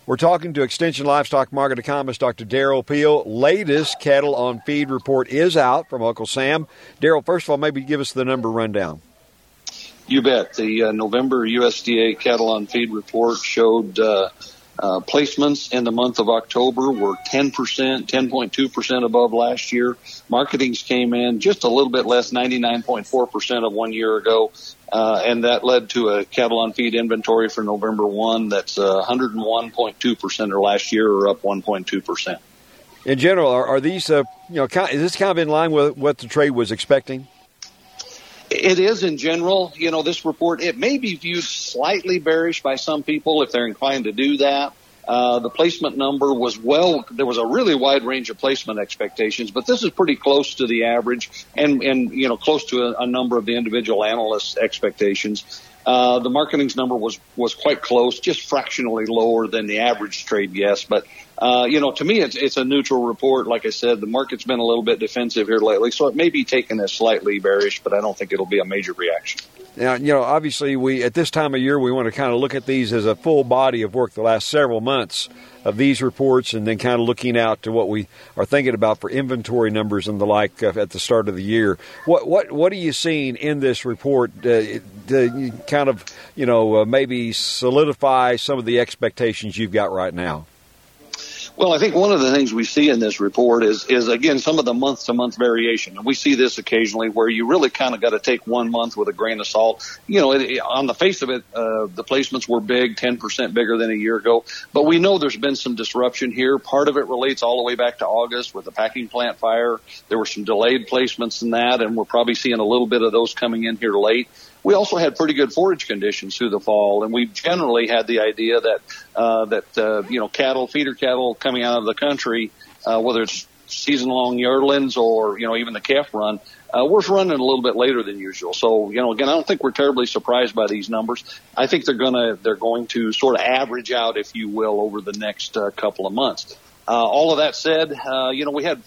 We're talking to Extension Livestock Market Economist Dr. Darrell Peel. Latest cattle on feed report is out from Uncle Sam. Darrell, first of all, maybe give us the number rundown. You bet. The November USDA cattle on feed report showed placements in the month of October were 10.2% above last year. Marketings came in just a little bit less, 99.4% of 1 year ago. And that led to a cattle on feed inventory for November 1 that's 101.2% or last year, or up 1.2%. In general, are these, is this kind of in line with what the trade was expecting? It is in general. This report, it may be viewed slightly bearish by some people if they're inclined to do that. The placement number was there was a really wide range of placement expectations, but this is pretty close to the average and close to a number of the individual analysts' expectations. The marketings number was quite close, just fractionally lower than the average trade guess. But, to me, it's a neutral report. Like I said, the market's been a little bit defensive here lately, so it may be taken as slightly bearish, but I don't think it'll be a major reaction. Now, obviously, we at this time of year, we want to kind of look at these as a full body of work the last several months of these reports, and then kind of looking out to what we are thinking about for inventory numbers and the like at the start of the year. What are you seeing in this report to kind of, maybe solidify some of the expectations you've got right now? Well, I think one of the things we see in this report is again, some of the month-to-month variation. And we see this occasionally where you really kind of got to take 1 month with a grain of salt. On the face of it, the placements were big, 10% bigger than a year ago. But we know there's been some disruption here. Part of it relates all the way back to August with the packing plant fire. There were some delayed placements in that, and we're probably seeing a little bit of those coming in here late. We also had pretty good forage conditions through the fall, and we generally had the idea that feeder cattle coming out of the country, whether it's season-long yearlings or even the calf run, we're running a little bit later than usual. So again, I don't think we're terribly surprised by these numbers. I think they're going to sort of average out, if you will, over the next couple of months. All of that said, we had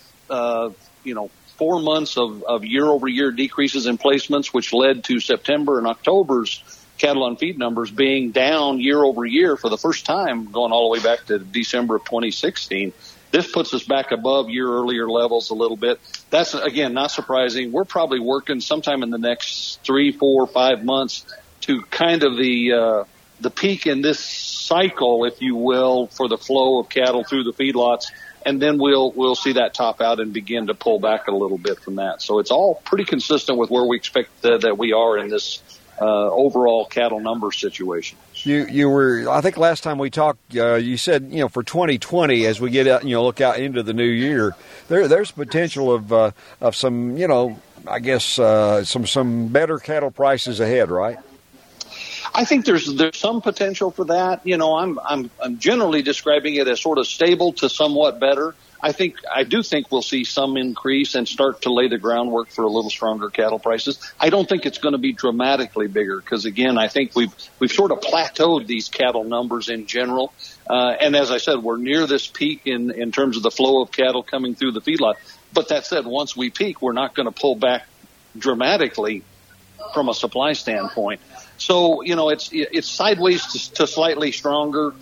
4 months of year-over-year decreases in placements, which led to September and October's cattle on feed numbers being down year-over-year for the first time, going all the way back to December of 2016. This puts us back above year-earlier levels a little bit. That's, again, not surprising. We're probably working sometime in the next 3, 4, 5 months to kind of the peak in this cycle, if you will, for the flow of cattle through the feedlots. And then we'll see that top out and begin to pull back a little bit from that. So it's all pretty consistent with where we expect that we are in this overall cattle number situation. You were, I think last time we talked, you said, for 2020, as we get out, look out into the new year, there's potential of some, I guess, some better cattle prices ahead, right? I think there's some potential for that. I'm generally describing it as sort of stable to somewhat better. I do think we'll see some increase and start to lay the groundwork for a little stronger cattle prices. I don't think it's going to be dramatically bigger because, again, I think we've sort of plateaued these cattle numbers in general. And as I said, we're near this peak in terms of the flow of cattle coming through the feedlot. But that said, once we peak, we're not going to pull back dramatically from a supply standpoint. So, it's sideways to slightly stronger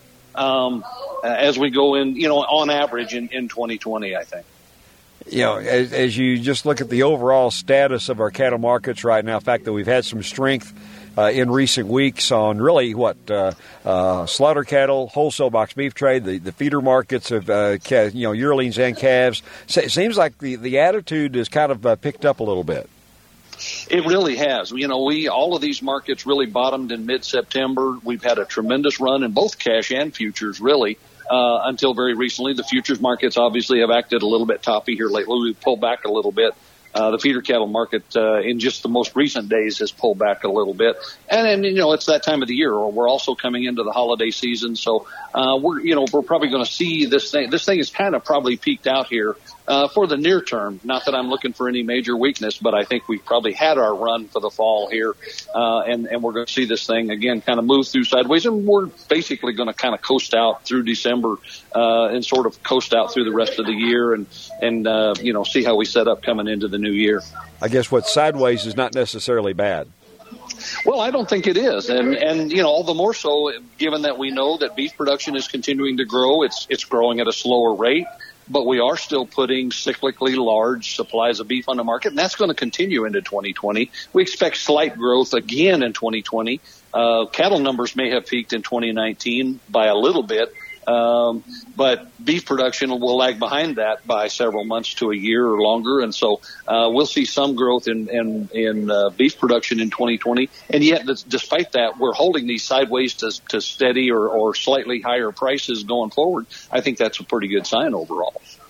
as we go in, on average in 2020, I think. As you just look at the overall status of our cattle markets right now, the fact that we've had some strength in recent weeks on really slaughter cattle, wholesale box beef trade, the feeder markets of yearlings and calves. It seems like the attitude has kind of picked up a little bit. It really has. All of these markets really bottomed in mid-September. We've had a tremendous run in both cash and futures, really, until very recently. The futures markets obviously have acted a little bit toppy here lately. We've pulled back a little bit. The feeder cattle market in just the most recent days has pulled back a little bit. And it's that time of the year. We're also coming into the holiday season. So we're probably going to see this thing. This thing is kind of probably peaked out here for the near term. Not that I'm looking for any major weakness, but I think we've probably had our run for the fall here. And we're going to see this thing, again, kind of move through sideways. And we're basically going to kind of coast out through December and sort of coast out through the rest of the year and see how we set up coming into the new year. I guess what sideways is not necessarily bad. Well, I don't think it is. And all the more so given that we know that beef production is continuing to grow. It's growing at a slower rate, but we are still putting cyclically large supplies of beef on the market, and that's going to continue into 2020. We expect slight growth again in 2020. Cattle numbers may have peaked in 2019 by a little bit, but beef production will lag behind that by several months to a year or longer. And so, we'll see some growth in beef production in 2020. And yet, despite that, we're holding these sideways to steady or slightly higher prices going forward. I think that's a pretty good sign overall.